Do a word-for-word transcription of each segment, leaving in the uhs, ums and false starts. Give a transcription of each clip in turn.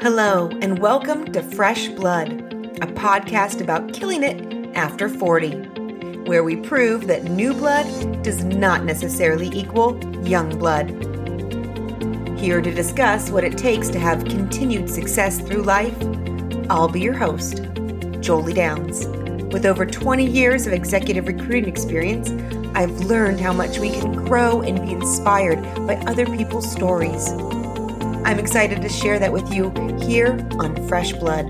Hello, and welcome to Fresh Blood, a podcast about killing it after forty, where we prove that new blood does not necessarily equal young blood. Here to discuss what it takes to have continued success through life, I'll be your host, Jolie Downs. With over twenty years of executive recruiting experience, I've learned how much we can grow and be inspired by other people's stories. I'm excited to share that with you here on Fresh Blood.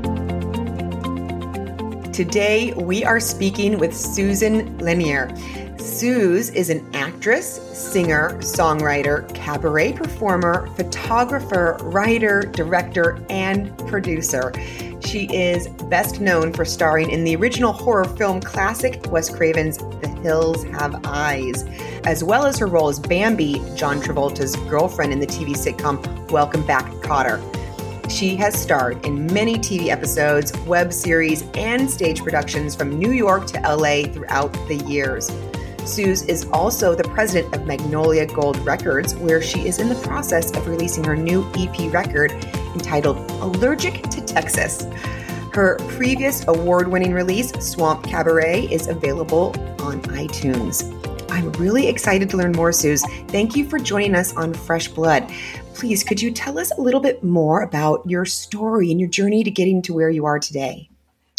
Today, we are speaking with Susan Lanier. Suze is an actress, singer, songwriter, cabaret performer, photographer, writer, director, and producer. She is best known for starring in the original horror film classic Wes Craven's The Hills Have Eyes, as well as her role as Bambi, John Travolta's girlfriend in the T V sitcom Welcome Back, Kotter. She has starred in many T V episodes, web series, and stage productions from New York to L A throughout the years. Suze is also the president of Magnolia Gold Records, where she is in the process of releasing her new E P record entitled Allergic to Texas. Her previous award-winning release, Swamp Cabaret, is available on iTunes. I'm really excited to learn more, Suze. Thank you for joining us on Fresh Blood. Please, could you tell us a little bit more about your story and your journey to getting to where you are today?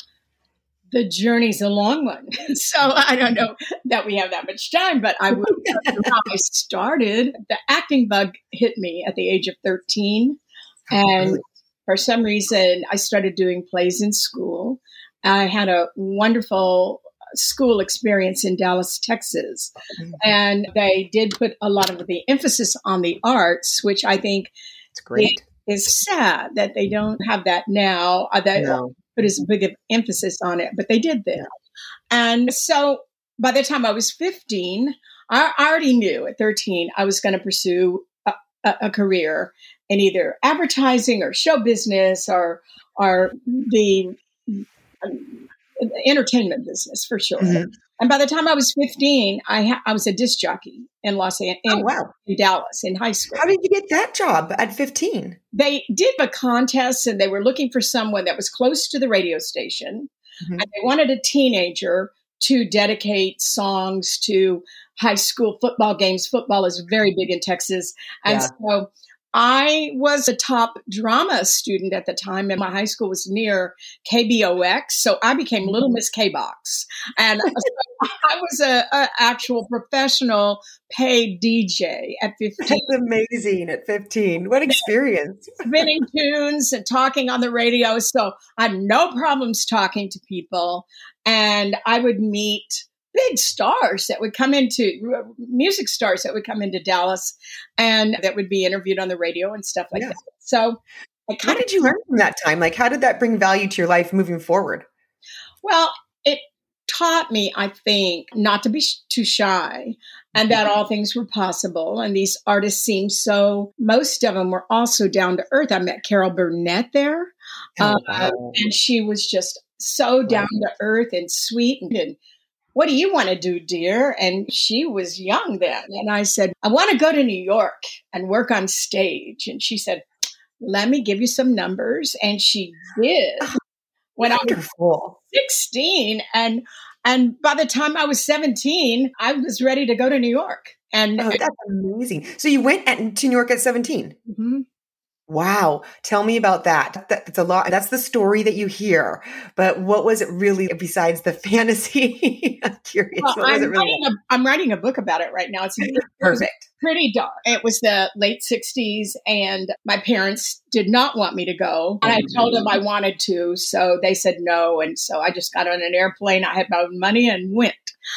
The journey's a long one. So I don't know that we have that much time, but I will tell you how I started. The acting bug hit me at the age of thirteen. And for some reason, I started doing plays in school. I had a wonderful school experience in Dallas, Texas. And they did put a lot of the emphasis on the arts, which I think it's great. Is sad that they don't have that now. That No. put as big of emphasis on it, but they did that. And so by the time I was fifteen, I already knew at thirteen I was going to pursue a, a, a career in either advertising or show business or or the um, entertainment business for sure. Mm-hmm. And by the time I was fifteen, I ha- I was a disc jockey in Los Angeles, in, oh, wow. in Dallas, in high school. How did you get that job at fifteen? They did a contest, and they were looking for someone that was close to the radio station, mm-hmm. and they wanted a teenager to dedicate songs to high school football games. Football is very big in Texas, and yeah. so I was a top drama student at the time, and my high school was near K B O X, so I became Little Miss K-Box, and so I was a, a actual professional paid D J at fifteen. That's amazing at fifteen. What experience! Spinning tunes and talking on the radio, so I had no problems talking to people, and I would meet big stars that would come into music stars that would come into Dallas and that would be interviewed on the radio and stuff like yeah. that. So I what did you learn from that time? Like, how did that bring value to your life moving forward? Well, it taught me, I think, not to be sh- too shy and that all things were possible. And these artists seemed so, most of them were also down to earth. I met Carol Burnett there. Oh, uh, wow. And she was just so down wow. to earth and sweet and, and what do you want to do, dear? And she was young then. And I said, I want to go to New York and work on stage. And she said, let me give you some numbers. And she did. When Wonderful. I was sixteen. And and by the time I was seventeen, I was ready to go to New York. And oh, that's amazing. So you went at, to New York at seventeen? Mm-hmm. Wow. Tell me about that. That's a lot. That's the story that you hear. But what was it really besides the fantasy? I'm curious. Well, what was I'm, it really? writing a, I'm writing a book about it right now. It's perfect. Pretty dark. It was the late sixties and my parents did not want me to go. And I told them I wanted to. So they said no. And so I just got on an airplane. I had my own money and went.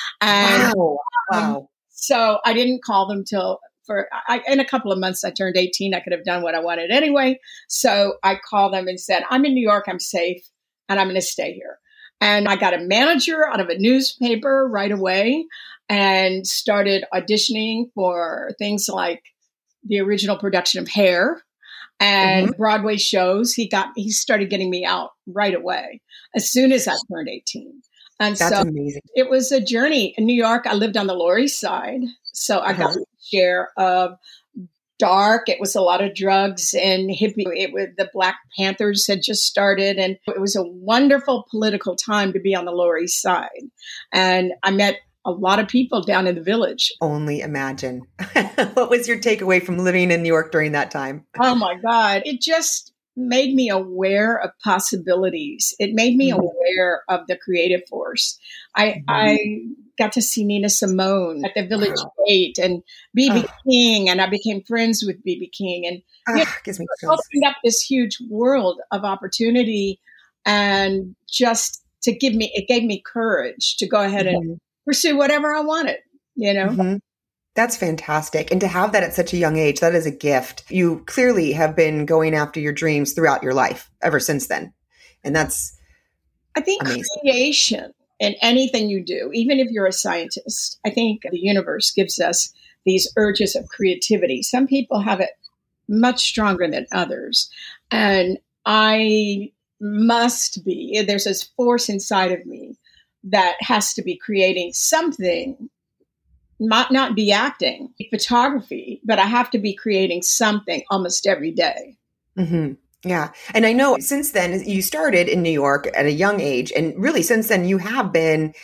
And, wow. Wow. Um, so I didn't call them till For I, in a couple of months, I turned eighteen. I could have done what I wanted anyway. So I called them and said, I'm in New York. I'm safe and I'm going to stay here. And I got a manager out of a newspaper right away and started auditioning for things like the original production of Hair and mm-hmm. Broadway shows. He got he started getting me out right away as soon as I turned eighteen. And That's so amazing. It was a journey. In New York, I lived on the Lower East Side. So I got uh-huh. a share of dark. It was a lot of drugs and hippie. It was, the Black Panthers had just started, and it was a wonderful political time to be on the Lower East Side. And I met a lot of people down in the Village. Only imagine. What was your takeaway from living in New York during that time? Oh my God. It just made me aware of possibilities. It made me mm-hmm. aware of the creative force. I mm-hmm. I got to see Nina Simone at the Village wow. Gate and B B Oh. King, and I became friends with B B King, and oh, you know, gives me it opened up this huge world of opportunity, and just to give me, it gave me courage to go ahead mm-hmm. and pursue whatever I wanted, you know? Mm-hmm. That's fantastic. And to have that at such a young age, that is a gift. You clearly have been going after your dreams throughout your life ever since then. And that's I think amazing. Creation in anything you do, even if you're a scientist, I think the universe gives us these urges of creativity. Some people have it much stronger than others. And I must be, there's this force inside of me that has to be creating something. Not not be acting, photography, but I have to be creating something almost every day. Mm-hmm. Yeah. And I know since then you started in New York at a young age, and really since then you have been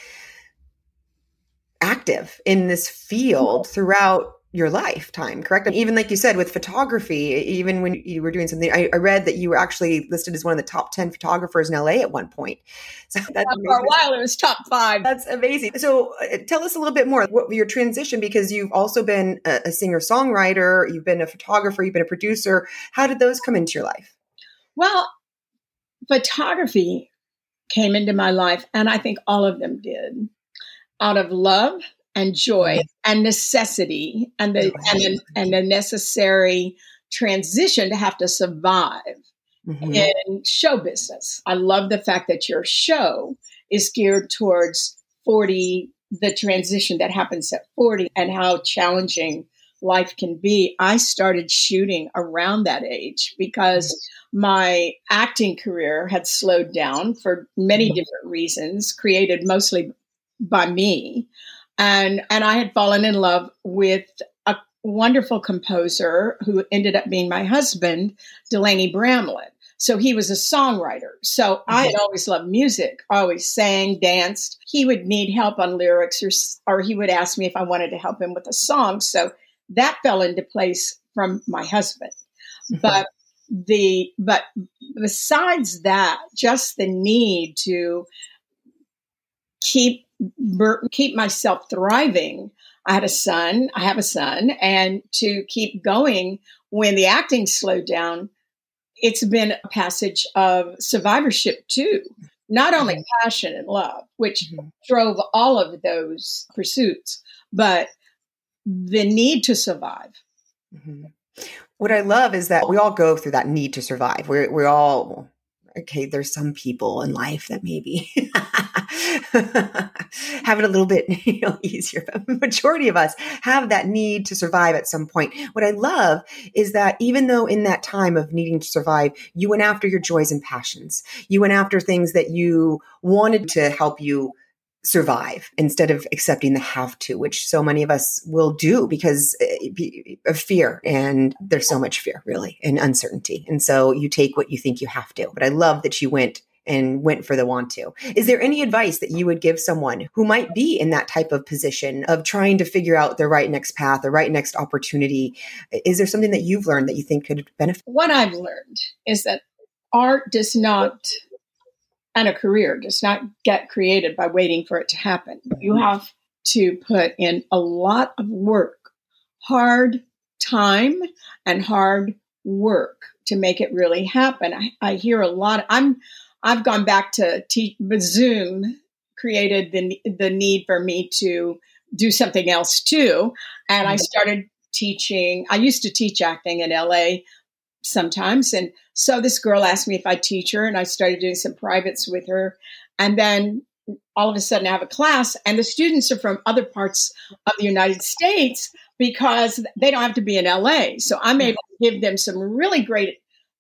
active in this field throughout your lifetime, correct? And even like you said, with photography, even when you were doing something, I, I read that you were actually listed as one of the top ten photographers in L A at one point. So that's for a while, it was top five. That's amazing. So uh, tell us a little bit more what your transition, because you've also been a, a singer-songwriter, you've been a photographer, you've been a producer. How did those come into your life? Well, photography came into my life, and I think all of them did, out of love and joy and necessity and the, and the, and the necessary transition to have to survive mm-hmm. in show business. I love the fact that your show is geared towards forty, the transition that happens at forty and how challenging life can be. I started shooting around that age because my acting career had slowed down for many different reasons, created mostly by me. And and I had fallen in love with a wonderful composer who ended up being my husband, Delaney Bramlett. So he was a songwriter. So mm-hmm. I had always loved music. I always sang, danced. He would need help on lyrics, or or he would ask me if I wanted to help him with a song. So that fell into place from my husband. Mm-hmm. But the but besides that, just the need to keep keep myself thriving. I had a son, I have a son, and to keep going when the acting slowed down, it's been a passage of survivorship too. Not only mm-hmm. passion and love, which mm-hmm. drove all of those pursuits, but the need to survive. Mm-hmm. What I love is that we all go through that need to survive. We're, we're all, okay, there's some people in life that maybe have it a little bit you know, easier, but the majority of us have that need to survive at some point. What I love is that even though in that time of needing to survive, you went after your joys and passions. You went after things that you wanted to help you survive instead of accepting the have to, which so many of us will do because of fear. And there's so much fear, really, and uncertainty. And so you take what you think you have to. But I love that you went and went for the want to. Is there any advice that you would give someone who might be in that type of position of trying to figure out their right next path, the right next opportunity? Is there something that you've learned that you think could benefit? What I've learned is that art does not, and a career does not get created by waiting for it to happen. You have to put in a lot of work, hard time and hard work to make it really happen. I, I hear a lot. I'm, I've gone back to teach. Zoom created the the need for me to do something else too, and I started teaching. I used to teach acting in L A sometimes, and so this girl asked me if I'd teach her, and I started doing some privates with her, and then all of a sudden I have a class, and the students are from other parts of the United States because they don't have to be in L A, so I'm able to give them some really great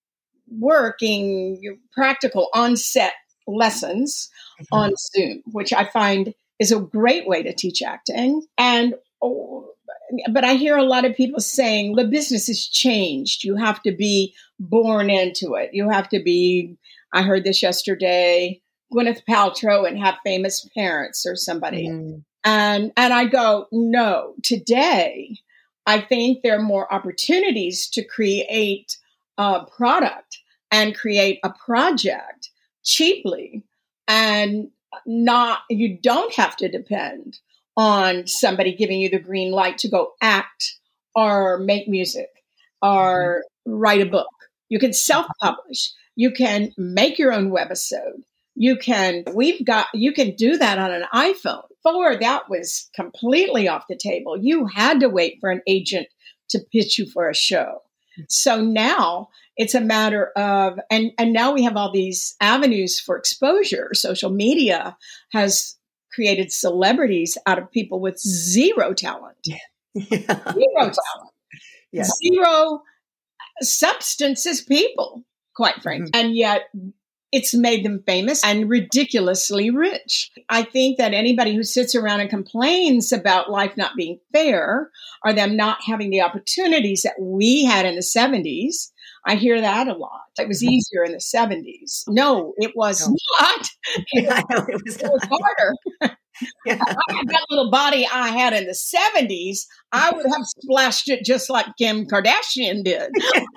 working practical on-set lessons mm-hmm. on Zoom, which I find is a great way to teach acting. And oh, but I hear a lot of people saying the business has changed. You have to be born into it. You have to be, I heard this yesterday, Gwyneth Paltrow and have famous parents or somebody. Mm. And, and I go, no, today, I think there are more opportunities to create a product and create a project cheaply, and not, you don't have to depend on somebody giving you the green light to go act or make music or mm-hmm. write a book. You can self-publish. You can make your own webisode. You can, we've got, you can do that on an iPhone. Before, that was completely off the table. You had to wait for an agent to pitch you for a show. So now it's a matter of, and, and now we have all these avenues for exposure. Social media has created celebrities out of people with zero talent. Yeah. Yeah. Zero talent. Yeah. Zero substance as people, quite frankly. Mm-hmm. And yet it's made them famous and ridiculously rich. I think that anybody who sits around and complains about life not being fair or them not having the opportunities that we had in the seventies, I hear that a lot. It was easier in the seventies. No, it was no. not. It was, know, it was, it was harder. Yeah. If I had that little body I had in the seventies, I would have splashed it just like Kim Kardashian did.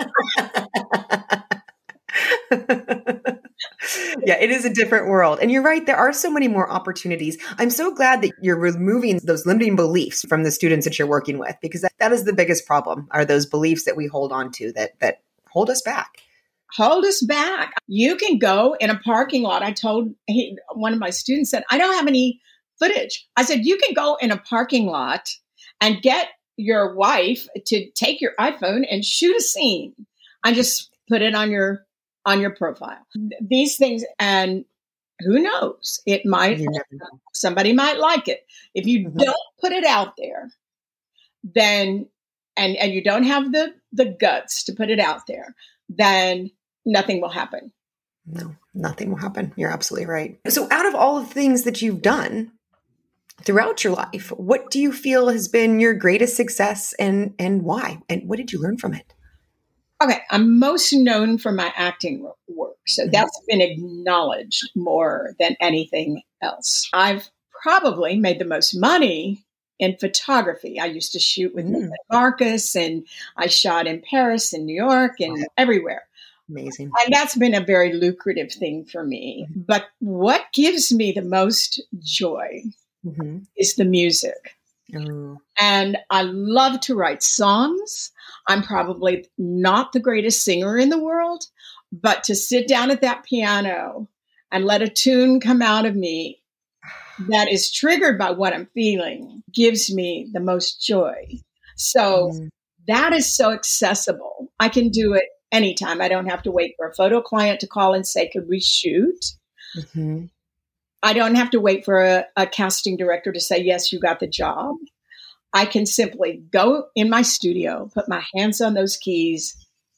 Yeah, it is a different world. And you're right. There are so many more opportunities. I'm so glad that you're removing those limiting beliefs from the students that you're working with, because that, that is the biggest problem, are those beliefs that we hold on to that, that hold us back. Hold us back. You can go in a parking lot. I told he, one of my students said, I don't have any footage. I said, you can go in a parking lot and get your wife to take your iPhone and shoot a scene and just put it on your on your profile. These things, and who knows, it might, somebody might like it. If you mm-hmm. don't put it out there, then, and, and you don't have the, the guts to put it out there, then nothing will happen. No, nothing will happen. You're absolutely right. So out of all the things that you've done throughout your life, what do you feel has been your greatest success, and, and why? And what did you learn from it? Okay, I'm most known for my acting work, so that's been acknowledged more than anything else. I've probably made the most money in photography. I used to shoot with mm. Marcus, and I shot in Paris and New York and wow. everywhere. Amazing. And that's been a very lucrative thing for me. Mm-hmm. But what gives me the most joy mm-hmm. is the music. Oh. And I love to write songs. I'm probably not the greatest singer in the world, but to sit down at that piano and let a tune come out of me that is triggered by what I'm feeling gives me the most joy. So mm. that is so accessible. I can do it anytime. I don't have to wait for a photo client to call and say, could we shoot? Mm-hmm. I don't have to wait for a, a casting director to say, yes, you got the job. I can simply go in my studio, put my hands on those keys,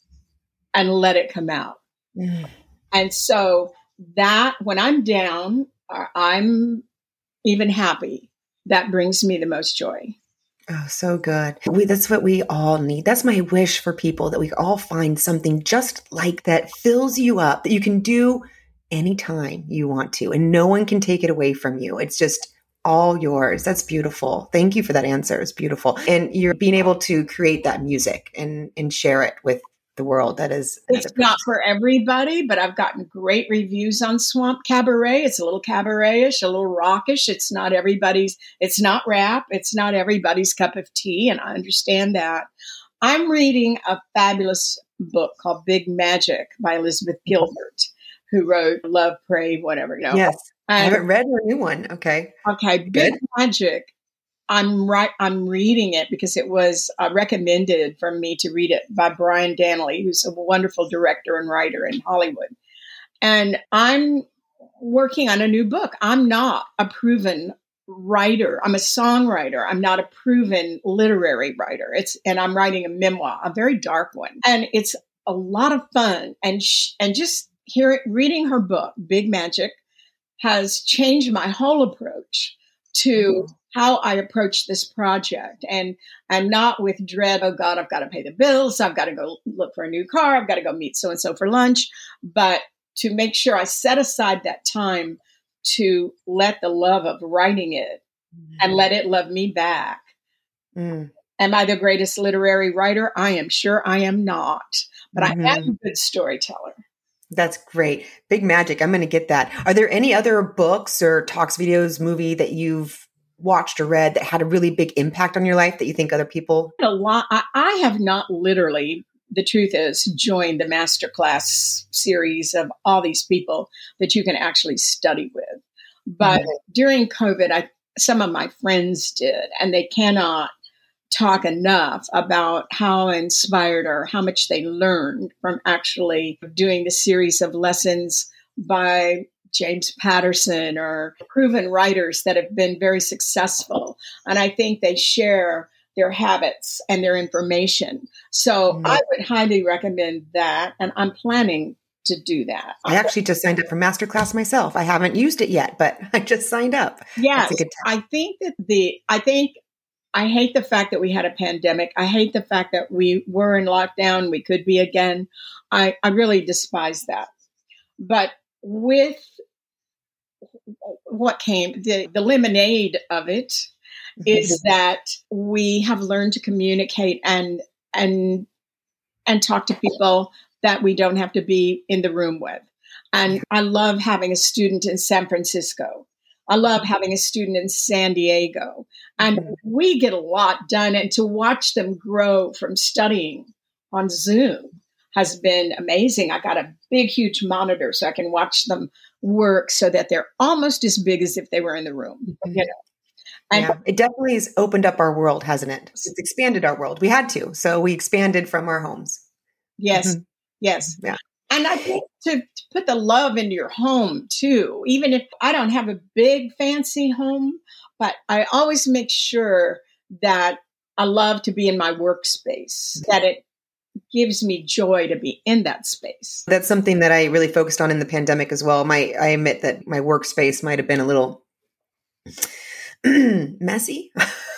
and let it come out. Mm. And so that, when I'm down or I'm even happy, that brings me the most joy. Oh, so good. We, that's what we all need. That's my wish for people, that we all find something just like that fills you up, that you can do anytime you want to, and no one can take it away from you. It's just all yours. That's beautiful. Thank you for that answer. It's beautiful. And you're being able to create that music and, and share it with the world. That is, it's not for everybody, but I've gotten great reviews on Swamp Cabaret. It's a little cabaret-ish, a little rockish. It's not everybody's, it's not rap. It's not everybody's cup of tea. And I understand that. I'm reading a fabulous book called Big Magic by Elizabeth Gilbert, who wrote Love, Pray, whatever. You know. Yes. And, I haven't read her new one. Okay. Okay. Big Good. Magic. I'm right. I'm reading it because it was uh, recommended for me to read it by Brian Danley, who's a wonderful director and writer in Hollywood. And I'm working on a new book. I'm not a proven writer. I'm a songwriter. I'm not a proven literary writer. It's, and I'm writing a memoir, a very dark one. And it's a lot of fun. And, sh- and just hearing, reading her book, Big Magic, has changed my whole approach to how I approach this project, and and not with dread, oh God, I've got to pay the bills, I've got to go look for a new car, I've got to go meet so-and-so for lunch, but to make sure I set aside that time to let the love of writing it mm. and let it love me back. Mm. Am I the greatest literary writer? I am sure I am not, but mm-hmm. I am a good storyteller. That's great. Big magic. I'm going to get that. Are there any other books or talks, videos, movie that you've watched or read that had a really big impact on your life that you think other people? A lot. I, I have not literally, the truth is, joined the masterclass series of all these people that you can actually study with. But mm-hmm. during COVID, I, some of my friends did, and they cannot talk enough about how inspired or how much they learned from actually doing the series of lessons by James Patterson or proven writers that have been very successful. And I think they share their habits and their information. So mm-hmm. I would highly recommend that. And I'm planning to do that. I actually just signed up for Masterclass myself. I haven't used it yet, but I just signed up. Yes. I think that the, I think I hate the fact that we had a pandemic. I hate the fact that we were in lockdown. We could be again. I, I really despise that. But with what came, the, the lemonade of it mm-hmm. is that we have learned to communicate and and and talk to people that we don't have to be in the room with. And I love having a student in San Francisco. I love having a student in San Diego, and mm-hmm. we get a lot done. And to watch them grow from studying on Zoom has been amazing. I got a big, huge monitor so I can watch them work so that they're almost as big as if they were in the room. Mm-hmm. You know? And yeah, it definitely has opened up our world, hasn't it? It's expanded our world. We had to, so we expanded from our homes. Yes, mm-hmm. yes. Yeah. And I think to, to put the love into your home too, even if I don't have a big fancy home, but I always make sure that I love to be in my workspace, that it gives me joy to be in that space. That's something that I really focused on in the pandemic as well. My, I admit that my workspace might have been a little messy.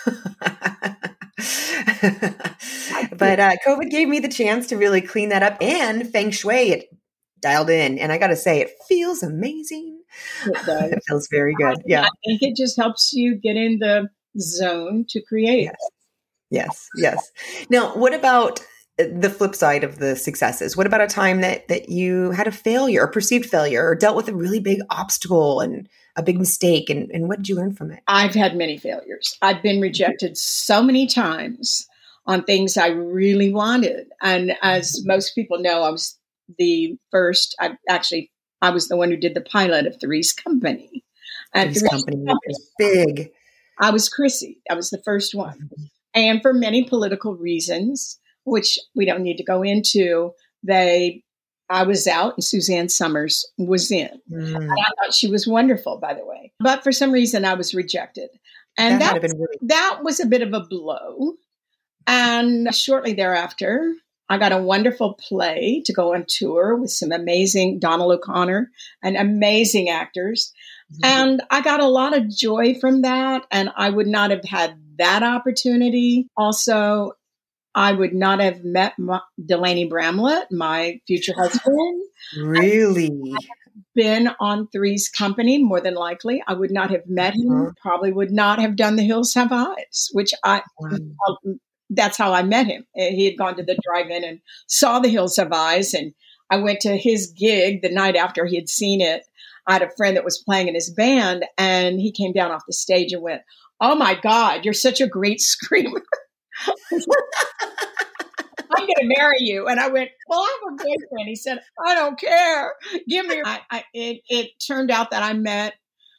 But uh, COVID gave me the chance to really clean that up, and feng shui it dialed in. And I got to say, it feels amazing. It does. It feels very good. Yeah. I think it just helps you get in the zone to create. Yes. Yes. Yes. Now, what about the flip side of the successes? What about a time that, that you had a failure or perceived failure or dealt with a really big obstacle and a big mistake? And, and what did you learn from it? I've had many failures. I've been rejected so many times on things I really wanted. And as most people know, I was the first, I actually, I was the one who did the pilot of Three's Company. And Three's Company is big. I was Chrissy. I was the first one. And for many political reasons, which we don't need to go into, they, I was out and Suzanne Summers was in. Mm. And I thought she was wonderful, by the way. But for some reason, I was rejected. And that, that, really- that was a bit of a blow. And shortly thereafter, I got a wonderful play to go on tour with some amazing Donald O'Connor and amazing actors. Mm-hmm. And I got a lot of joy from that. And I would not have had that opportunity. Also, I would not have met my, Delaney Bramlett, my future husband. Really? Been on Three's Company, more than likely. I would not have met him. Uh-huh. Probably would not have done The Hills Have Eyes, which I... Wow. That's how I met him. He had gone to the drive-in and saw The Hills Have Eyes. And I went to his gig the night after he had seen it. I had a friend that was playing in his band, and he came down off the stage and went, "Oh my God, you're such a great screamer. I'm going to marry you." And I went, "Well, I have a boyfriend." He said, "I don't care. Give me." I, I, it, it turned out that I met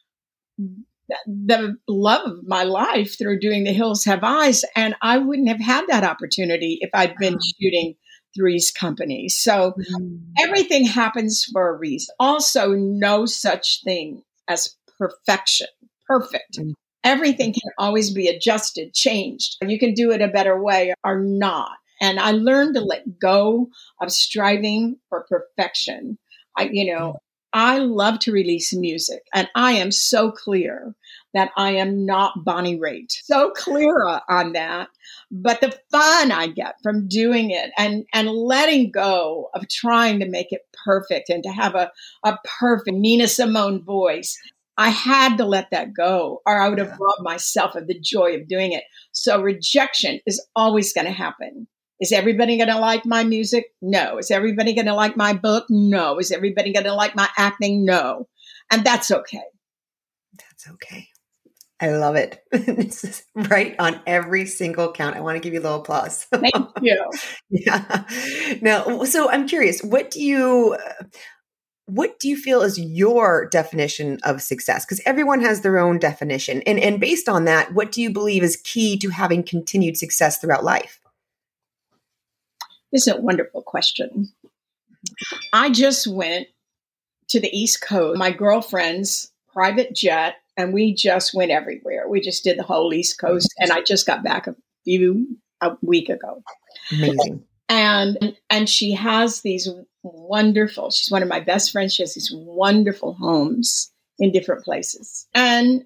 the love of my life through doing The Hills Have Eyes. And I wouldn't have had that opportunity if I'd been oh. shooting Three's Company. So mm. everything happens for a reason. Also, no such thing as perfection, perfect. Mm. Everything can always be adjusted, changed. You can do it a better way or not. And I learned to let go of striving for perfection. I, you know, mm. I love to release music, and I am so clear that I am not Bonnie Raitt. So clear on that. But the fun I get from doing it and, and letting go of trying to make it perfect and to have a, a perfect Nina Simone voice, I had to let that go or I would have robbed myself of the joy of doing it. So rejection is always going to happen. Is everybody going to like my music? No. Is everybody going to like my book? No. Is everybody going to like my acting? No. And that's okay. That's okay. I love it. This is right on every single count. I want to give you a little applause. Thank you. Yeah. Now, so I'm curious, what do you, what do you feel is your definition of success? Because everyone has their own definition. And, and based on that, what do you believe is key to having continued success throughout life? This is a wonderful question. I just went to the East Coast, my girlfriend's private jet, and we just went everywhere. We just did the whole East Coast, and I just got back a few a week ago. Amazing. And and she has these wonderful, she's one of my best friends. She has these wonderful homes in different places. And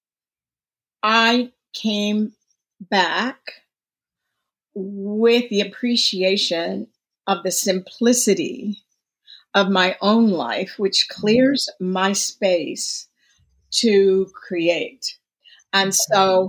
I came back with the appreciation of the simplicity of my own life, which clears my space to create. And so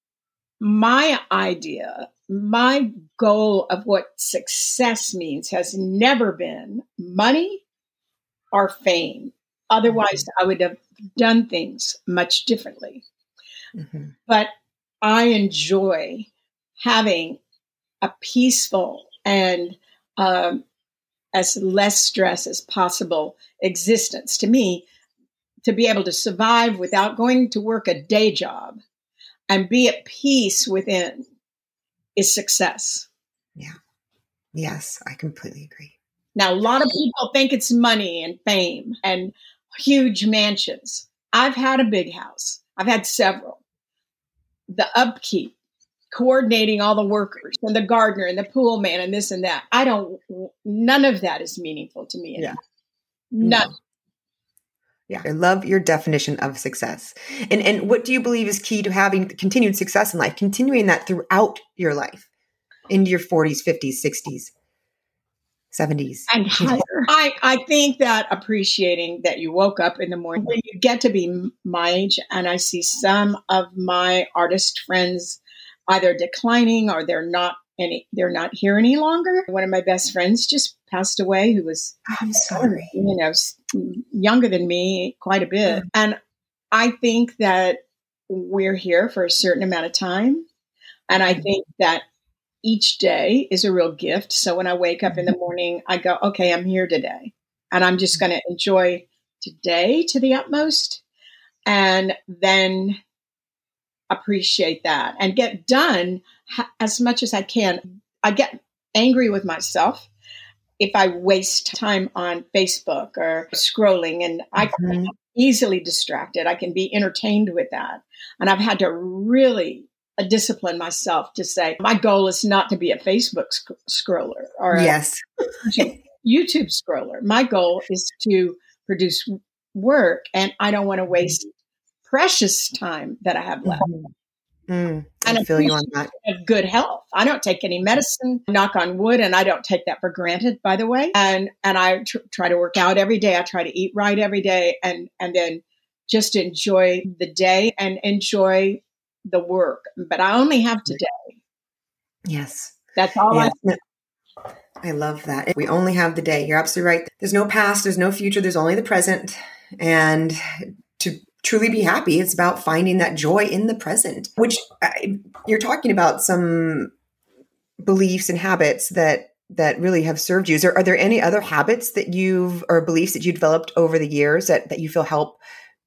my idea, my goal of what success means has never been money or fame. Otherwise, I would have done things much differently. Mm-hmm. But I enjoy having a peaceful and um, as less stress as possible existence. To me, to be able to survive without going to work a day job and be at peace within is success. Yeah. Yes, I completely agree. Now, a lot of people think it's money and fame and huge mansions. I've had a big house. I've had several. The upkeep, coordinating all the workers and the gardener and the pool man and this and that. I don't, none of that is meaningful to me anymore. Yeah. None. No. Yeah. I love your definition of success. And and what do you believe is key to having continued success in life, continuing that throughout your life, into your forties, fifties, sixties, seventies? And higher. I, I think that appreciating that you woke up in the morning, when you get to be my age, and I see some of my artist friends either declining or they're not any, they're not here any longer. One of my best friends just passed away, who was, I'm sorry, you know, younger than me quite a bit. Mm-hmm. And I think that we're here for a certain amount of time. And I think that each day is a real gift. So when I wake up in the morning, I go, okay, I'm here today. And I'm just going to enjoy today to the utmost. And then appreciate that and get done as much as I can. I get angry with myself if I waste time on Facebook or scrolling, and I can mm-hmm. be easily distracted. I can be entertained with that. And I've had to really uh, discipline myself to say, my goal is not to be a Facebook sc- scroller or yes. a YouTube scroller. My goal is to produce work, and I don't want to waste precious time that I have left. Mm-hmm. Mm, I and feel you on that. Of good health. I don't take any medicine, knock on wood, and I don't take that for granted, by the way. And and I tr- try to work out every day. I try to eat right every day, and and then just enjoy the day and enjoy the work. But I only have today. Yes, that's all. Yes. I. I love that. We only have the day. You're absolutely right. There's no past. There's no future. There's only the present, and to truly be happy, it's about finding that joy in the present, which I, you're talking about some beliefs and habits that that really have served you. Is there, are there any other habits that you've, or beliefs that you developed over the years that, that you feel help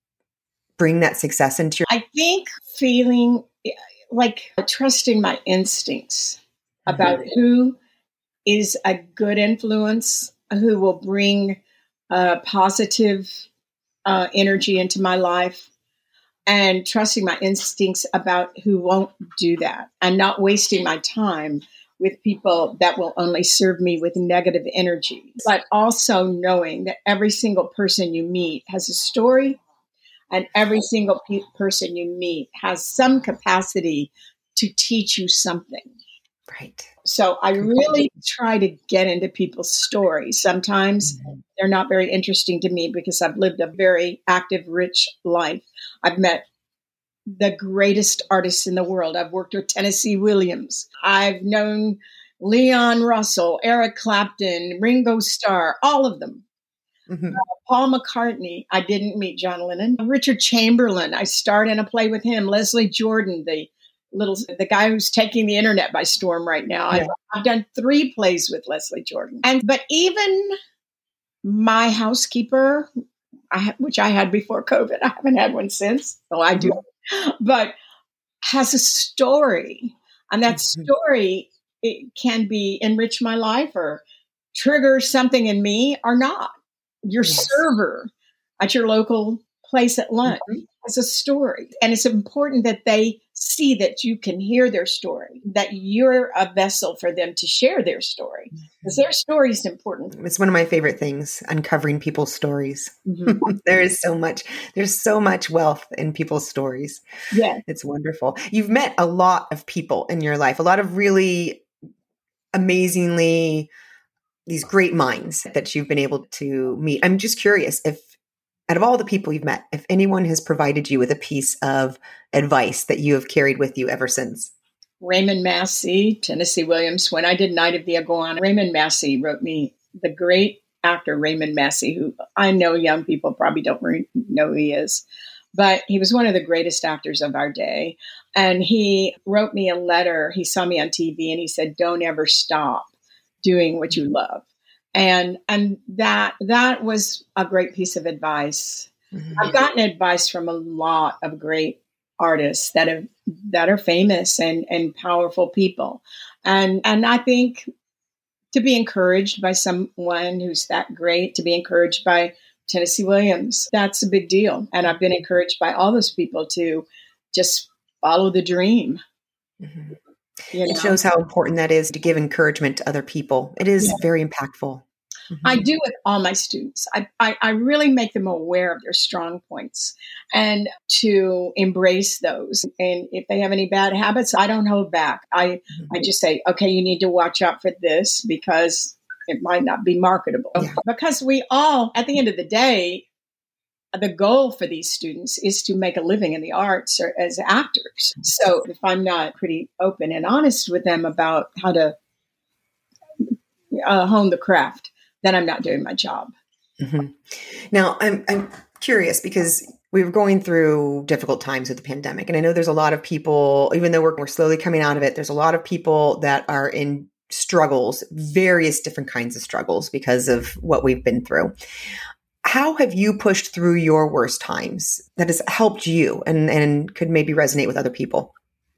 bring that success into your? I think feeling like trusting my instincts about mm-hmm. who is a good influence, who will bring uh, positive Uh, energy into my life, and trusting my instincts about who won't do that, and not wasting my time with people that will only serve me with negative energy. But also knowing that every single person you meet has a story, And every single pe- person you meet has some capacity to teach you something. Right. So I really try to get into people's stories. Sometimes Mhm. they're not very interesting to me because I've lived a very active, rich life. I've met the greatest artists in the world. I've worked with Tennessee Williams. I've known Leon Russell, Eric Clapton, Ringo Starr, all of them. Mhm. Paul McCartney. I didn't meet John Lennon. Richard Chamberlain. I starred in a play with him. Leslie Jordan, the little the guy who's taking the internet by storm right now. Yeah. I've, I've done three plays with Leslie Jordan. And but even my housekeeper, I ha- which I had before COVID, I haven't had one since. So I do, but has a story, and that Mhm. story it can be enrich my life or trigger something in me or not. Your Yes. server at your local place at lunch Mhm. has a story. And it's important that they see that you can hear their story, that you're a vessel for them to share their story. Because their story is important. It's one of my favorite things, uncovering people's stories. Mhm. There is so much, there's so much wealth in people's stories. Yeah. It's wonderful. You've met a lot of people in your life, a lot of really amazingly, these great minds that you've been able to meet. I'm just curious if, out of all the people you've met, if anyone has provided you with a piece of advice that you have carried with you ever since. Raymond Massey, Tennessee Williams. When I did Night of the Iguana, Raymond Massey wrote me, the great actor Raymond Massey, who I know young people probably don't re- know who he is, but he was one of the greatest actors of our day. And he wrote me a letter. He saw me on T V and he said, "Don't ever stop doing what you love." And and that that was a great piece of advice. Mhm. I've gotten advice from a lot of great artists that have that are famous and and powerful people, and and I think to be encouraged by someone who's that great, to be encouraged by Tennessee Williams, that's a big deal. And I've been encouraged by all those people to just follow the dream. Mhm. You It know? shows how important that is to give encouragement to other people. It is Yeah. very impactful. Mhm. I do with all my students. I, I, I really make them aware of their strong points and to embrace those. And if they have any bad habits, I don't hold back. I, Mhm. I just say, okay, you need to watch out for this because it might not be marketable. Yeah. Because we all, at the end of the day, the goal for these students is to make a living in the arts or as actors. So if I'm not pretty open and honest with them about how to uh, hone the craft, then I'm not doing my job. Mhm. Now, I'm I'm curious because we were going through difficult times with the pandemic, and I know there's a lot of people, even though we're, we're slowly coming out of it, there's a lot of people that are in struggles, various different kinds of struggles because of what we've been through. How have you pushed through your worst times that has helped you and, and could maybe resonate with other people?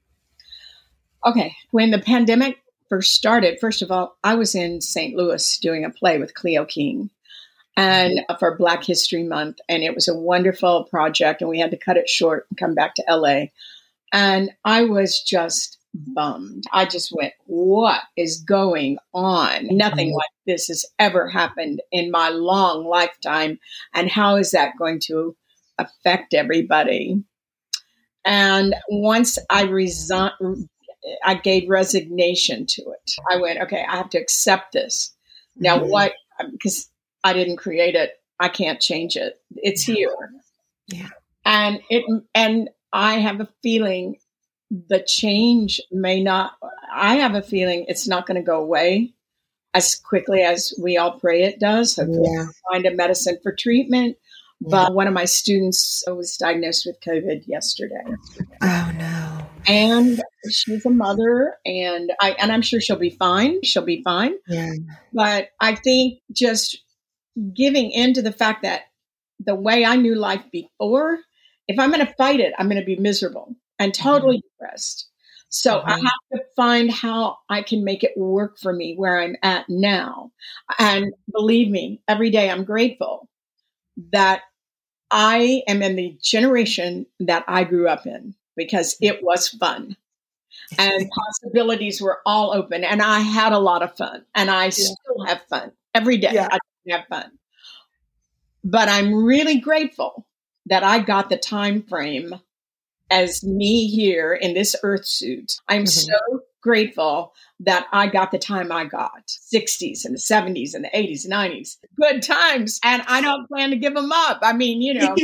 Okay. When the pandemic first started, first of all, I was in Saint Louis doing a play with Cleo King and for Black History Month. And it was a wonderful project and we had to cut it short and come back to L A. And I was just bummed. I just went, what is going on? Nothing Mhm. like this has ever happened in my long lifetime. And how is that going to affect everybody? And once I resigned, I gave resignation to it. I went, okay, I have to accept this. Now, Mhm. what, because I didn't create it, I can't change it. It's here. Yeah. And it, and I have a feeling the change may not, I have a feeling it's not going to go away as quickly as we all pray it does. Hopefully, Yeah. find a medicine for treatment. Yeah. But one of my students was diagnosed with COVID yesterday. Oh no. And she's a mother and I and I'm sure she'll be fine. She'll be fine. Yeah. But I think just giving in to the fact that the way I knew life before, if I'm going to fight it, I'm going to be miserable and totally mm-hmm. depressed. So mm-hmm. I have to find how I can make it work for me where I'm at now. And believe me, every day I'm grateful that I am in the generation that I grew up in because it was fun and possibilities were all open and I had a lot of fun and I yeah. still have fun every day. Yeah. I have fun. But I'm really grateful that I got the time frame as me here in this earth suit. I'm mm-hmm. so grateful that I got the time I got. sixties and the seventies and the eighties and nineties. Good times. And I don't plan to give them up. I mean, you know.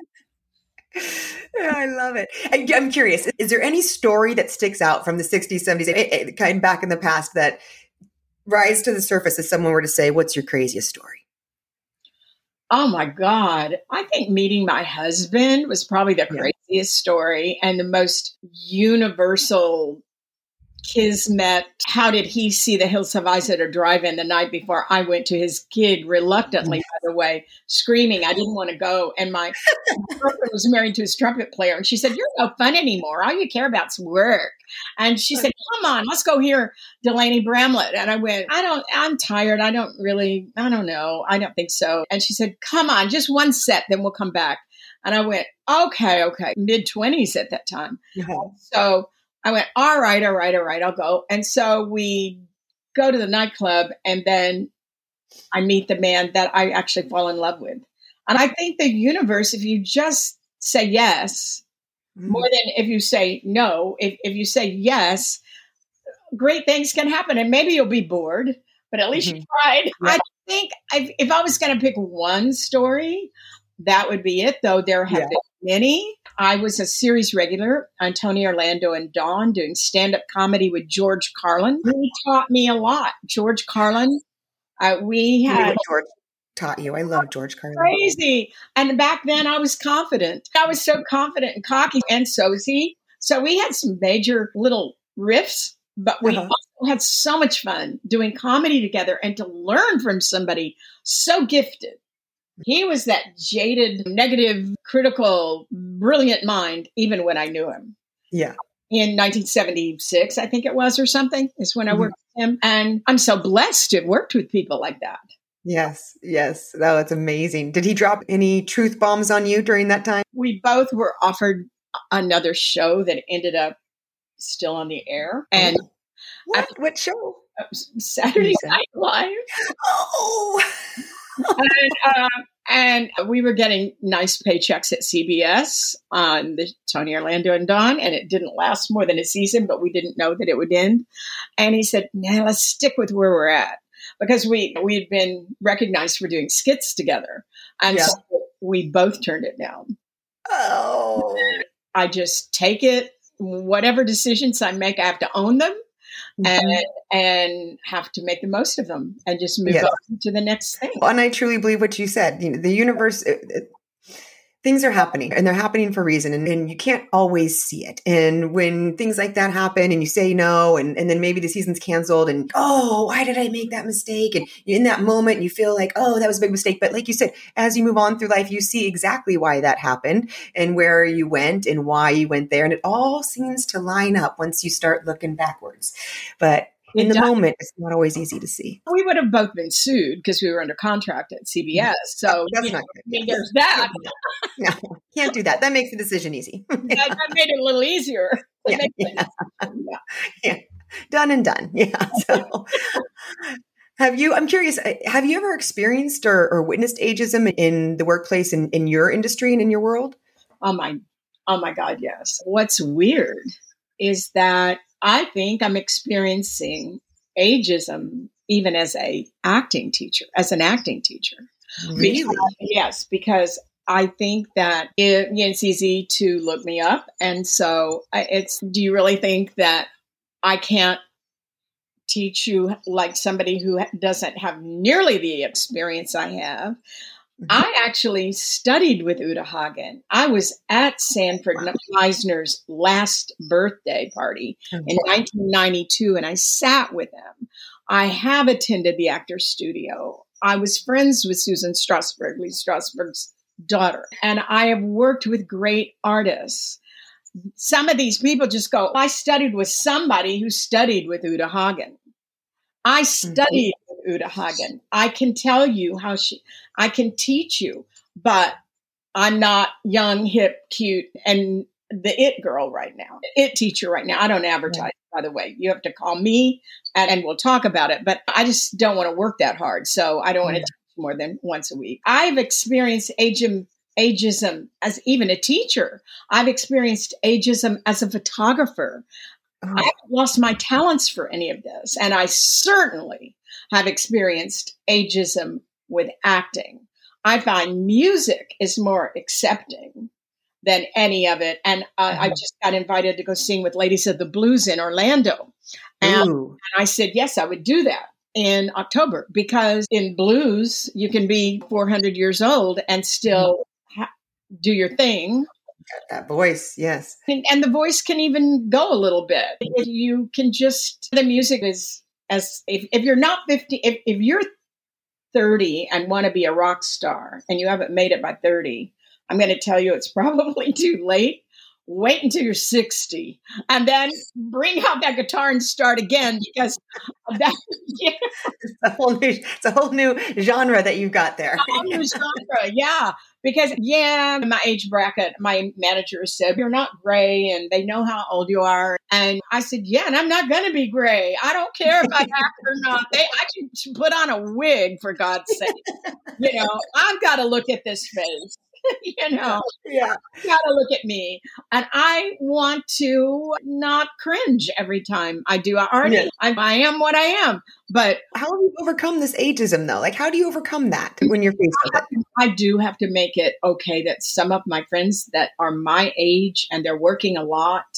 Yeah, I love it. I, I'm curious, is there any story that sticks out from the sixties, seventies, kind of back in the past that rise to the surface if someone were to say, what's your craziest story? Oh my God. I think meeting my husband was probably the craziest yeah. story and the most universal kismet. How did he see the Hills Have Eyes at a drive-in the night before I went to his gig reluctantly, by the way, screaming. I didn't want to go. And my, my girlfriend was married to his trumpet player. And she said, you're no fun anymore. All you care about is work. And she said, come on, let's go hear Delaney Bramlett. And I went, I don't, I'm tired. I don't really, I don't know. I don't think so. And she said, come on, just one set, then we'll come back. And I went, okay, okay. mid twenties at that time. Uh-huh. So I went, all right, all right, all right, I'll go. And so we go to the nightclub and then I meet the man that I actually fall in love with. And I think the universe, if you just say yes, mm-hmm. more than if you say no, if, if you say yes, great things can happen. And maybe you'll be bored, but at least mm-hmm. you tried. Yeah. I think I, if I was going to pick one story, that would be it, though there have yeah. been many. I was a series regular on Tony Orlando and Dawn doing stand-up comedy with George Carlin. He taught me a lot. George Carlin, uh, we had... What George taught you. I love George Carlin. Crazy. And back then I was confident. I was so confident and cocky, and so is he. So we had some major little riffs, but we uh-huh. also had so much fun doing comedy together and to learn from somebody so gifted. He was that jaded, negative, critical, brilliant mind, even when I knew him. Yeah. In nineteen seventy-six, I think it was, or something, is when I worked mm-hmm. with him. And I'm so blessed to have worked with people like that. Yes, yes. Oh, that's amazing. Did he drop any truth bombs on you during that time? We both were offered another show that ended up still on the air. And what? After, what show? Saturday Night Live. Oh, and, uh, and we were getting nice paychecks at C B S on the Tony Orlando and Dawn, and it didn't last more than a season, but we didn't know that it would end. And he said, "Now let's stick with where we're at," because we we had been recognized for doing skits together, and yeah. so we both turned it down. Oh, I just take it. Whatever decisions I make, I have to own them. Mm-hmm. And and have to make the most of them and just move yes. on to the next thing. Well, and I truly believe what you said. You know, the universe, it, it, things are happening and they're happening for a reason, and, and you can't always see it. And when things like that happen and you say no, and, and then maybe the season's canceled and, oh, why did I make that mistake? And in that moment, you feel like, oh, that was a big mistake. But like you said, as you move on through life, you see exactly why that happened and where you went and why you went there. And it all seems to line up once you start looking backwards. But in the moment, it's not always easy to see. We would have both been sued because we were under contract at C B S. So that's you know, not good. I mean, there's that. No, can't do that. That makes the decision easy. that, that made it a little easier. Yeah, yeah. yeah. yeah. Done and done. Yeah. So have you, I'm curious, have you ever experienced or, or witnessed ageism in the workplace in, in your industry and in your world? Oh my, oh my God, yes. What's weird is that I think I'm experiencing ageism even as a acting teacher, as an acting teacher. Really? Because, yes, because I think that it, it's easy to look me up. And so it's, do you really think that I can't teach you like somebody who doesn't have nearly the experience I have? Mm-hmm. I actually studied with Uta Hagen. I was at Sanford wow. Meisner's last birthday party oh, in wow. nineteen ninety-two, and I sat with him. I have attended the Actors Studio. I was friends with Susan Strasberg, Lee Strasberg's daughter, and I have worked with great artists. Some of these people just go, I studied with somebody who studied with Uta Hagen. I studied mm-hmm. with Uta Hagen. I can tell you how she, I can teach you, but I'm not young, hip, cute, and the it girl right now, it teacher right now. I don't advertise, by the way. You have to call me and, and we'll talk about it, but I just don't want to work that hard. So I don't want to teach more than once a week. I've experienced ageism, ageism as even a teacher. I've experienced ageism as a photographer. Oh. I haven't lost my talents for any of this. And I certainly have experienced ageism with acting. I find music is more accepting than any of it. And uh, mm-hmm. I just got invited to go sing with Ladies of the Blues in Orlando. And, and I said, yes, I would do that in October, because in blues, you can be four hundred years old and still ha- do your thing. That voice, yes. And, and the voice can even go a little bit. You can just, the music is, as if, if you're not fifty, if, if you're thirty and want to be a rock star and you haven't made it by thirty, I'm going to tell you it's probably too late. Wait until you're sixty and then bring out that guitar and start again, because that, yeah. it's, a whole new, it's a whole new genre that you've got there. A whole new genre, yeah. Because, yeah, my age bracket, my manager said, you're not gray, and they know how old you are. And I said, yeah, and I'm not going to be gray. I don't care if I act or not. They, I can put on a wig, for God's sake. You know, I've got to look at this face. You know, yeah, you got to look at me, and I want to not cringe every time I do. I already, yeah. I, I am what I am. But how have you overcome this ageism, though? Like, how do you overcome that when you're faced with it? I do have to make it okay that some of my friends that are my age and they're working a lot,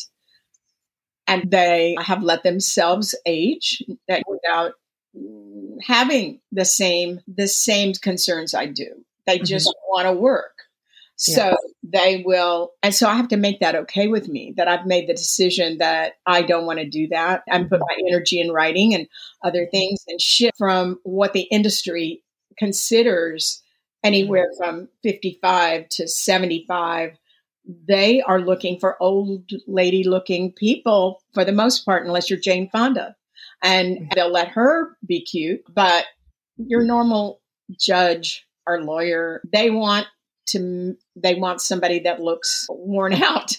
and they have let themselves age that without having the same the same concerns I do. They just mm-hmm. want to work. So yeah. they will, and so I have to make that okay with me, that I've made the decision that I don't want to do that and put my energy in writing and other things, and shift from what the industry considers anywhere from fifty-five to seventy-five. They are looking for old lady looking people for the most part, unless you're Jane Fonda, and they'll let her be cute, but your normal judge or lawyer, they want to, they want somebody that looks worn out.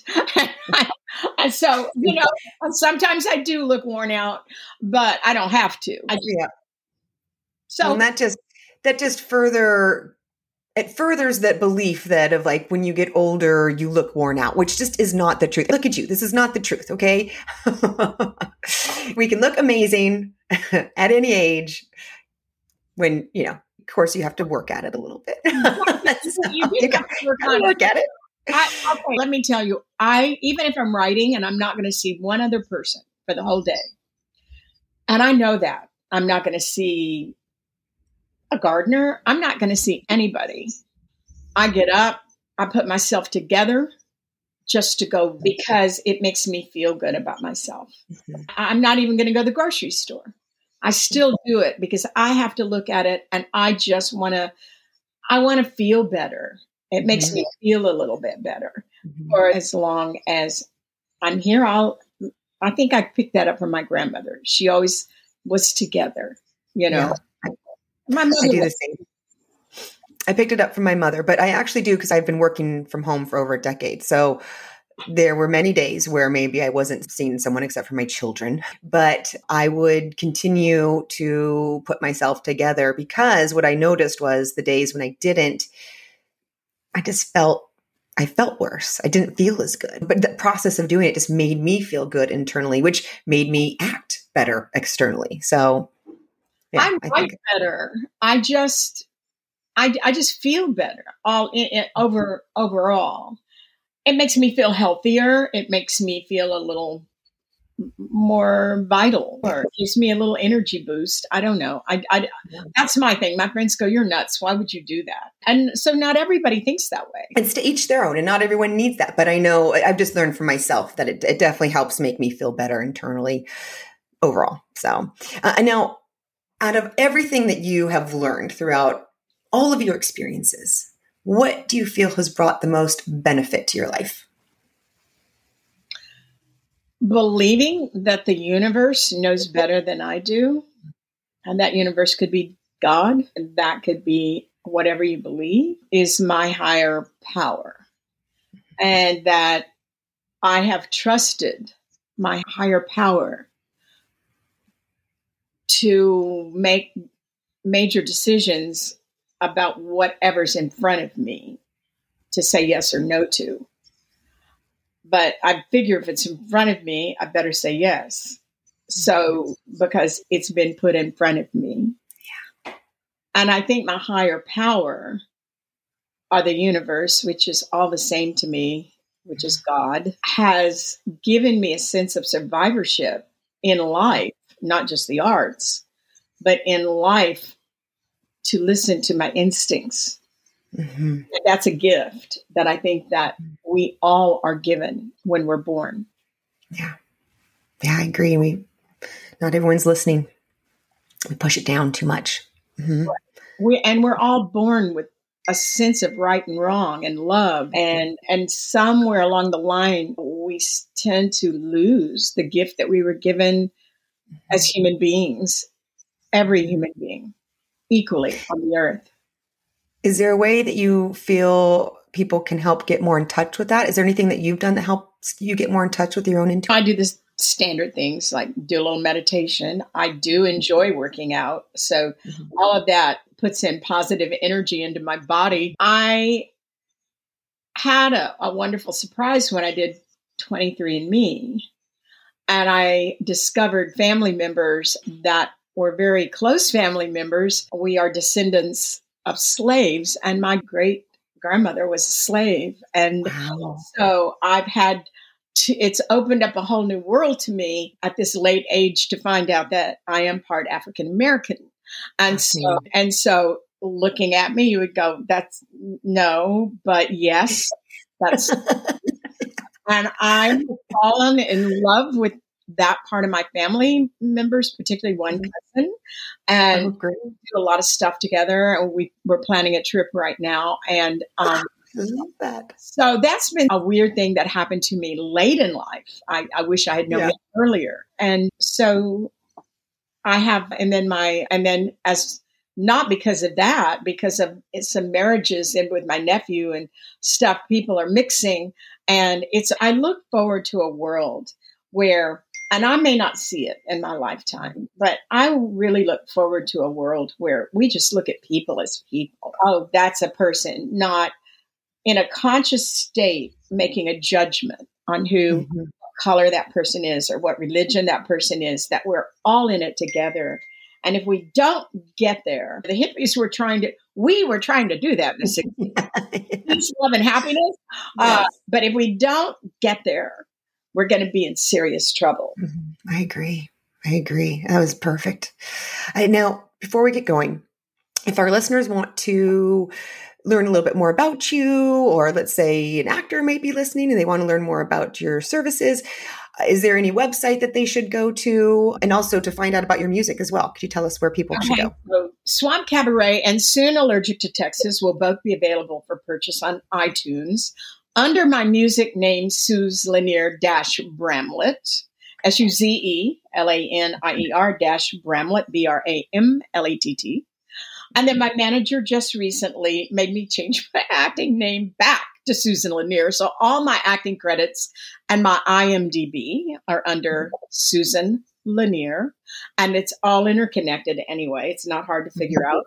And so, you know, sometimes I do look worn out, but I don't have to. I yeah. So well, and that just, that just further, it furthers that belief that of like, when you get older, you look worn out, which just is not the truth. Look at you. This is not the truth. Okay. We can look amazing at any age when, you know, of course, you have to work at it a little bit. So you you got to work, work at it. I, okay, let me tell you, I even if I'm writing and I'm not going to see one other person for the whole day, and I know that I'm not going to see a gardener, I'm not going to see anybody. I get up, I put myself together just to go, because it makes me feel good about myself. Mm-hmm. I'm not even going to go to the grocery store. I still do it because I have to look at it, and I just want to, I want to feel better. It makes mm-hmm. me feel a little bit better. Mm-hmm. For as long as I'm here, I'll, I think I picked that up from my grandmother. She always was together, you know. Yeah. My mother I do was, the same. I picked it up from my mother, but I actually do because I've been working from home for over a decade. So there were many days where maybe I wasn't seeing someone except for my children, but I would continue to put myself together, because what I noticed was the days when I didn't, I just felt, I felt worse. I didn't feel as good, but the process of doing it just made me feel good internally, which made me act better externally. So yeah, I write I better. I just, I, I just feel better all in, in, over overall. It makes me feel healthier. It makes me feel a little more vital, or gives me a little energy boost. I don't know. I, I, that's my thing. My friends go, "You're nuts. Why would you do that?" And so not everybody thinks that way. It's to each their own, and not everyone needs that. But I know I've just learned for myself that it, it definitely helps make me feel better internally overall. So uh, and now, out of everything that you have learned throughout all of your experiences, what do you feel has brought the most benefit to your life? Believing that the universe knows better than I do. And that universe could be God. And that could be whatever you believe is my higher power. And that I have trusted my higher power to make major decisions about whatever's in front of me. to say yes or no to. But I figure if it's in front of me, I better say yes. So, because it's been put in front of me. Yeah. And I think my higher power, or the universe, which is all the same to me, which is God, has given me a sense of survivorship in life, not just the arts, but in life, to listen to my instincts. Mm-hmm. That's a gift that I think that we all are given when we're born. Yeah. Yeah, I agree. We, not everyone's listening. We push it down too much. Mm-hmm. We, and we're all born with a sense of right and wrong and love. And, and somewhere along the line, we tend to lose the gift that we were given as human beings, every human being, equally on the earth. Is there a way that you feel people can help get more in touch with that? Is there anything that you've done that helps you get more in touch with your own intuition? I do this standard things like do a little meditation. I do enjoy working out. So mm-hmm. all of that puts in positive energy into my body. I had a, a wonderful surprise when I did twenty-three and me. And I discovered family members that were very close family members. We are descendants of slaves, and my great grandmother was a slave. And wow. so I've had to, it's opened up a whole new world to me at this late age to find out that I am part African American. And so, and so looking at me, you would go, that's no, but yes, that's, and I'm fallen in love with that part of my family members, particularly one cousin, and oh, we do a lot of stuff together. And we we're planning a trip right now, and um, I love that. So that's been a weird thing that happened to me late in life. I, I wish I had known yeah. it earlier, and so I have. And then my and then as not because of that, because of some marriages and with my nephew and stuff, people are mixing, and it's. I look forward to a world where. And I may not see it in my lifetime, but I really look forward to a world where we just look at people as people. Oh, that's a person, not in a conscious state making a judgment on who mm-hmm. color that person is or what religion that person is, that we're all in it together. And if we don't get there, the hippies were trying to, we were trying to do that in the sixties. Peace, love, and happiness. Yes. Uh, but if we don't get there, we're going to be in serious trouble. Mm-hmm. I agree. I agree. That was perfect. I, now, before we get going, if our listeners want to learn a little bit more about you, or let's say an actor might be listening and they want to learn more about your services, is there any website that they should go to? And also to find out about your music as well. Could you tell us where people should go? So Swamp Cabaret and soon Allergic to Texas will both be available for purchase on iTunes. Under my music name, Suze Lanier dash Bramlett, S U Z E L A N I E R dash Bramlett, B R A M L E T T. And then my manager just recently made me change my acting name back to Susan Lanier. So all my acting credits and my I M D B are under Susan Lanier. And it's all interconnected anyway. It's not hard to figure out.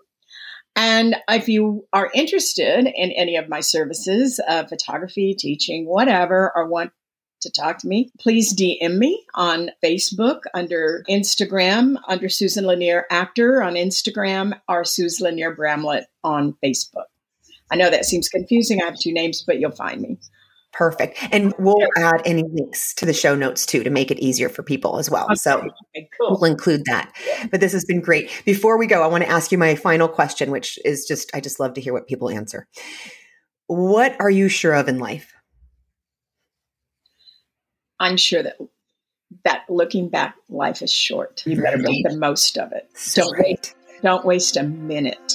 And if you are interested in any of my services, uh, photography, teaching, whatever, or want to talk to me, please D M me on Facebook, under Instagram, under Susan Lanier Actor on Instagram, or Suze Lanier Bramlett on Facebook. I know that seems confusing. I have two names, but you'll find me. Perfect. And we'll add any links to the show notes too, to make it easier for people as well. Okay. So okay, cool. We'll include that. But this has been great. Before we go, I want to ask you my final question, which is just, I just love to hear what people answer. What are you sure of in life? I'm sure that that looking back, life is short. You better make the most of it. So don't wait. Don't waste a minute.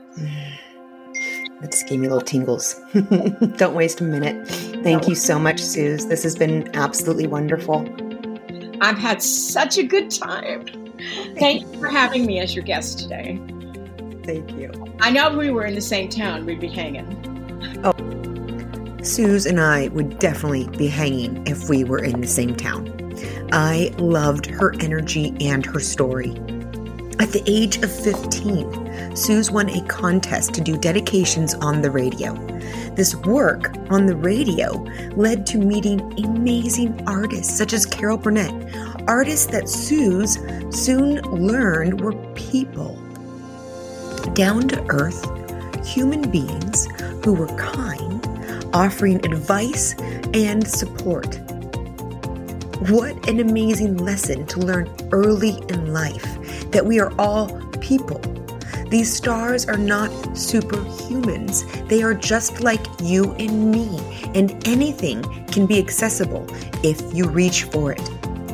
That just gave me little tingles. Don't waste a minute. Thank you so much, Suze. This has been absolutely wonderful. I've had such a good time. Thank you for having me as your guest today. Thank you. I know if we were in the same town, we'd be hanging. Oh, Suze and I would definitely be hanging if we were in the same town. I loved her energy and her story. At the age of fifteen, Suze won a contest to do dedications on the radio. This work on the radio led to meeting amazing artists such as Carol Burnett, artists that Suze soon learned were people, down-to-earth human beings who were kind, offering advice and support. What an amazing lesson to learn early in life, that we are all people. These stars are not superhumans. They are just like you and me, and anything can be accessible if you reach for it.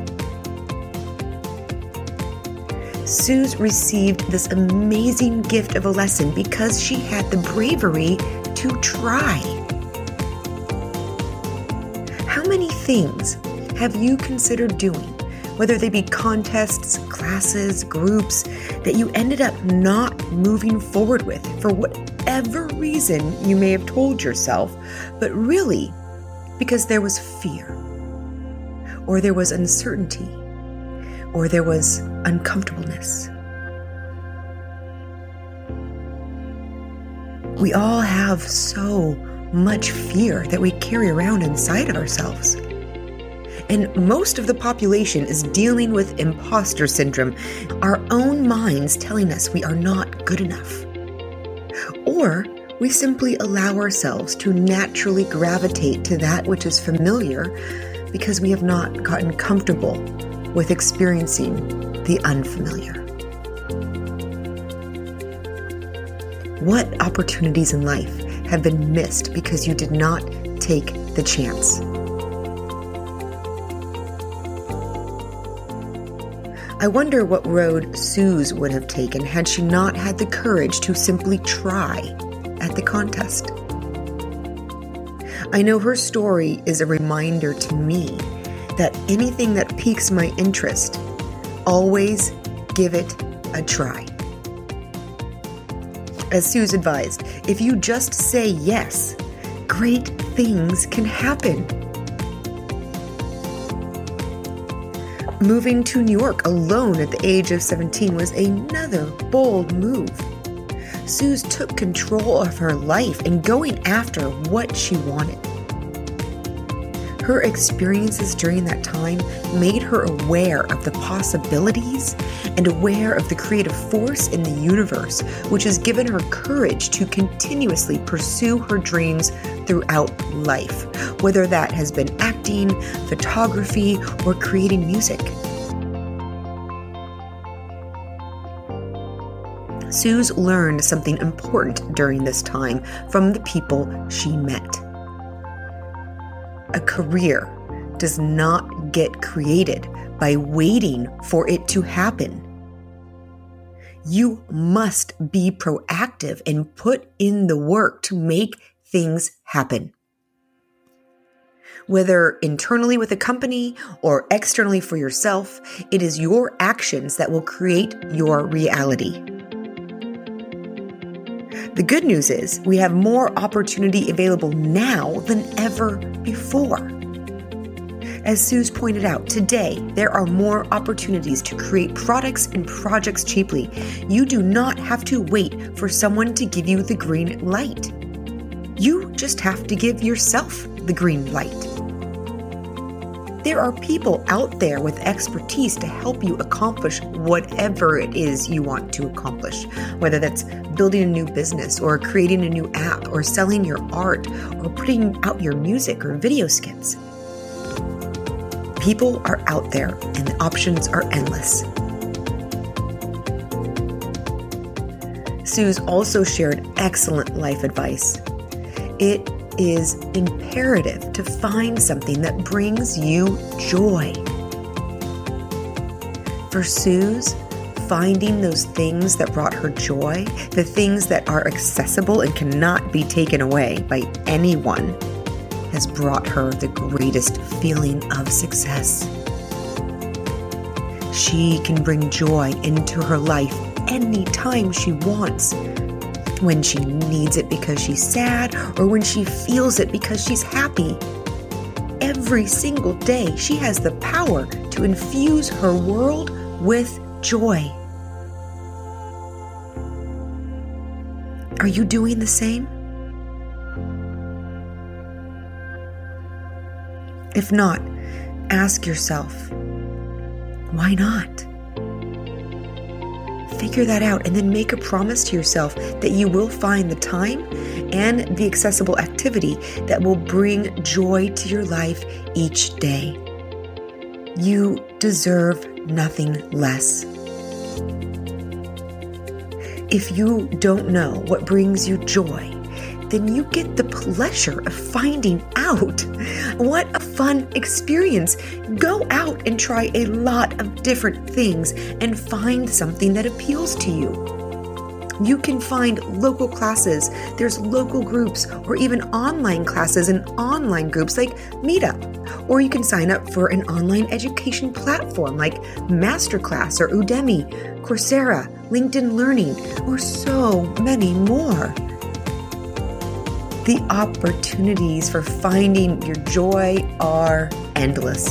Suze received this amazing gift of a lesson because she had the bravery to try. How many things have you considered doing, whether they be contests, classes, groups, that you ended up not moving forward with for whatever reason you may have told yourself, but really because there was fear, or there was uncertainty, or there was uncomfortableness? We all have so much fear that we carry around inside of ourselves. And most of the population is dealing with imposter syndrome, our own minds telling us we are not good enough. Or we simply allow ourselves to naturally gravitate to that which is familiar because we have not gotten comfortable with experiencing the unfamiliar. What opportunities in life have been missed because you did not take the chance? I wonder what road Suze would have taken had she not had the courage to simply try at the contest. I know her story is a reminder to me that anything that piques my interest, always give it a try. As Suze advised, if you just say yes, great things can happen. Moving to New York alone at the age of seventeen was another bold move. Suze took control of her life and going after what she wanted. Her experiences during that time made her aware of the possibilities and aware of the creative force in the universe, which has given her courage to continuously pursue her dreams throughout life, whether that has been acting, photography, or creating music. Suze learned something important during this time from the people she met. A career does not get created by waiting for it to happen. You must be proactive and put in the work to make things happen. Whether internally with a company or externally for yourself, it is your actions that will create your reality. The good news is we have more opportunity available now than ever before. As Suze pointed out, today there are more opportunities to create products and projects cheaply. You do not have to wait for someone to give you the green light. You just have to give yourself the green light. There are people out there with expertise to help you accomplish whatever it is you want to accomplish, whether that's building a new business or creating a new app or selling your art or putting out your music or video skits. People are out there and the options are endless. Suze also shared excellent life advice. It is imperative to find something that brings you joy. For Suze, finding those things that brought her joy, the things that are accessible and cannot be taken away by anyone, has brought her the greatest feeling of success. She can bring joy into her life anytime she wants. When she needs it because she's sad, or when she feels it because she's happy. Every single day, she has the power to infuse her world with joy. Are you doing the same? If not, ask yourself, why not? Figure that out and then make a promise to yourself that you will find the time and the accessible activity that will bring joy to your life each day. You deserve nothing less. If you don't know what brings you joy, then you get the pleasure of finding out. What a fun experience. Go out and try a lot of different things and find something that appeals to you. You can find local classes, there's local groups, or even online classes and online groups like Meetup. Or you can sign up for an online education platform like Masterclass or Udemy, Coursera, LinkedIn Learning, or so many more. The opportunities for finding your joy are endless.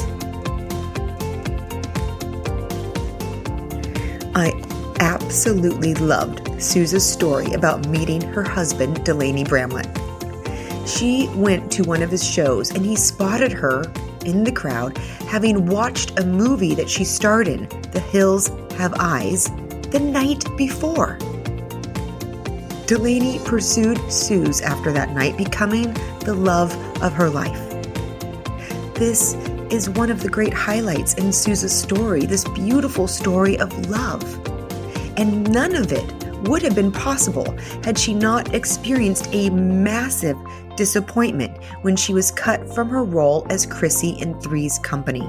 I absolutely loved Suze's story about meeting her husband, Delaney Bramlett. She went to one of his shows and he spotted her in the crowd having watched a movie that she starred in, The Hills Have Eyes, the night before. Delaney pursued Suze after that night, becoming the love of her life. This is one of the great highlights in Suze's story, this beautiful story of love. And none of it would have been possible had she not experienced a massive disappointment when she was cut from her role as Chrissy in Three's Company.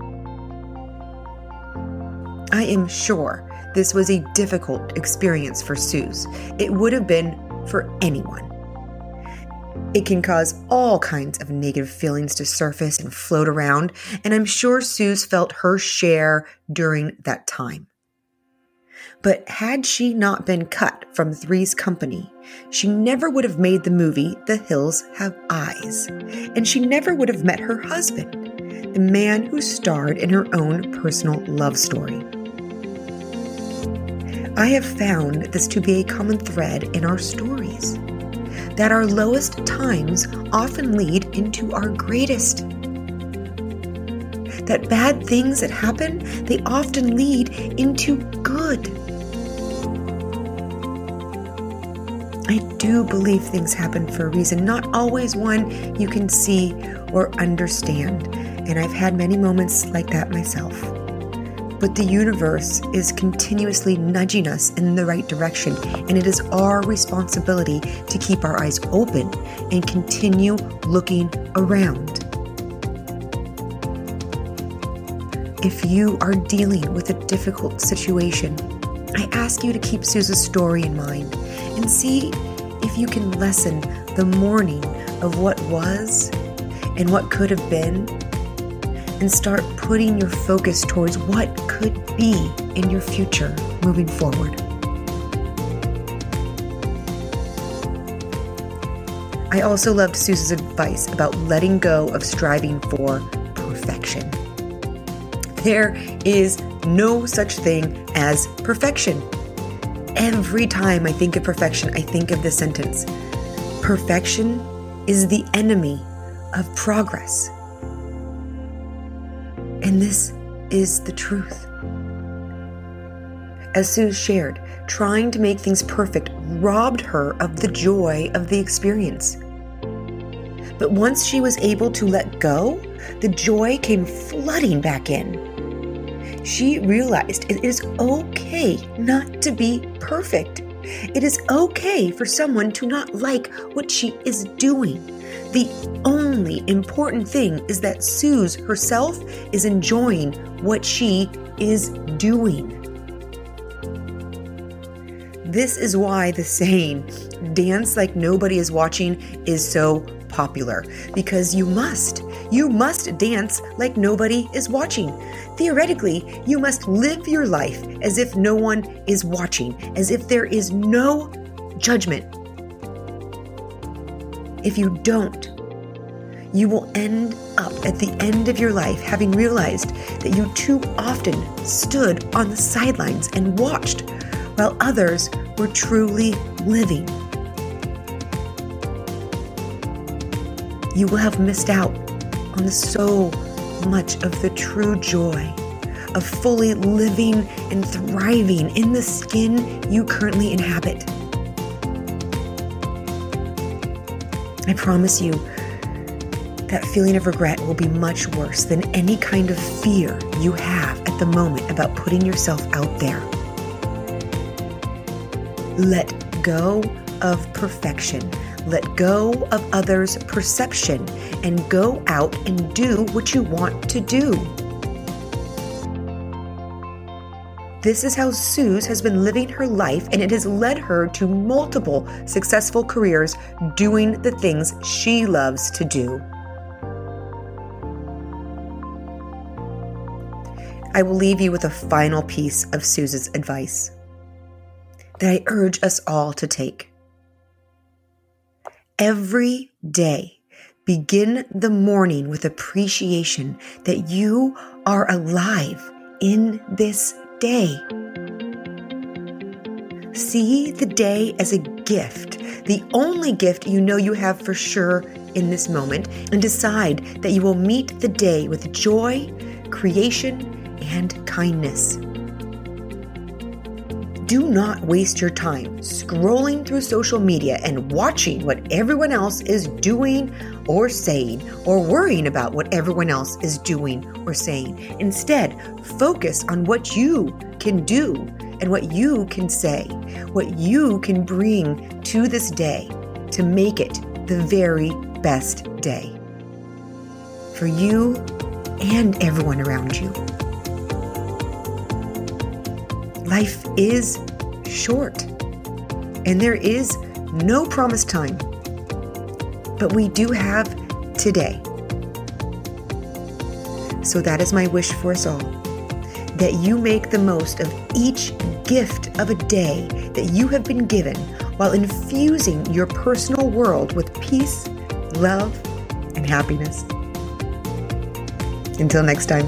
I am sure this was a difficult experience for Suze. It would have been for anyone. It can cause all kinds of negative feelings to surface and float around, and I'm sure Suze felt her share during that time. But had she not been cut from Three's Company, she never would have made the movie The Hills Have Eyes, and she never would have met her husband, the man who starred in her own personal love story. I have found this to be a common thread in our stories, that our lowest times often lead into our greatest. That bad things that happen, they often lead into good. I do believe things happen for a reason, not always one you can see or understand, and I've had many moments like that myself. But the universe is continuously nudging us in the right direction, and it is our responsibility to keep our eyes open and continue looking around. If you are dealing with a difficult situation, I ask you to keep Suze's story in mind and see if you can lessen the mourning of what was and what could have been, and start putting your focus towards what could be in your future moving forward. I also loved Suze's advice about letting go of striving for perfection. There is no such thing as perfection. Every time I think of perfection, I think of this sentence: perfection is the enemy of progress. And this is the truth. As Suze shared, trying to make things perfect robbed her of the joy of the experience. But once she was able to let go, the joy came flooding back in. She realized it is okay not to be perfect. It is okay for someone to not like what she is doing. The only important thing is that Suze herself is enjoying what she is doing. This is why the saying, "Dance like nobody is watching," is so popular, because you must. You must dance like nobody is watching. Theoretically, you must live your life as if no one is watching, as if there is no judgment. If you don't, you will end up at the end of your life having realized that you too often stood on the sidelines and watched while others were truly living. you will have missed out on so much of the true joy of fully living and thriving in the skin you currently inhabit. I promise you, that feeling of regret will be much worse than any kind of fear you have at the moment about putting yourself out there. Let go of perfection. Let go of others' perception and go out and do what you want to do. This is how Suze has been living her life, and it has led her to multiple successful careers doing the things she loves to do. I will leave you with a final piece of Suze's advice that I urge us all to take. Every day, begin the morning with appreciation that you are alive in this day. See the day as a gift, the only gift you know you have for sure in this moment, and decide that you will meet the day with joy, creation, and kindness. Do not waste your time scrolling through social media and watching what everyone else is doing or saying, or worrying about what everyone else is doing or saying. Instead, focus on what you can do and what you can say, what you can bring to this day to make it the very best day for you and everyone around you. Life is short, and there is no promised time, but we do have today. So that is my wish for us all, that you make the most of each gift of a day that you have been given while infusing your personal world with peace, love, and happiness. Until next time.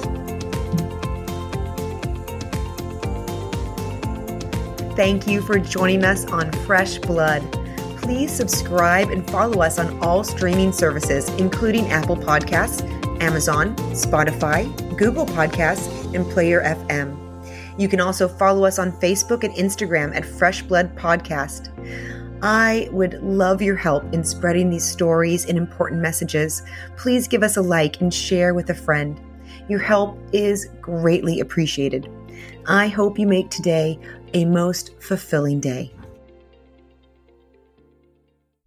Thank you for joining us on Fresh Blood. Please subscribe and follow us on all streaming services, including Apple Podcasts, Amazon, Spotify, Google Podcasts, and Player F M. You can also follow us on Facebook and Instagram at Fresh Blood Podcast. I would love your help in spreading these stories and important messages. Please give us a like and share with a friend. Your help is greatly appreciated. I hope you make today a most fulfilling day.